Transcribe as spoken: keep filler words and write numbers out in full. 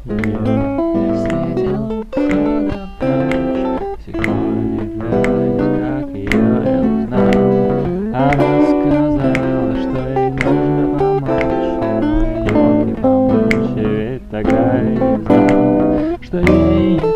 Я встретил куда прочь, сегодня глядя, как ее я узнал. Она сказала, что ей нужно помочь, но я не помочь, ведь тогда я не знал, что ей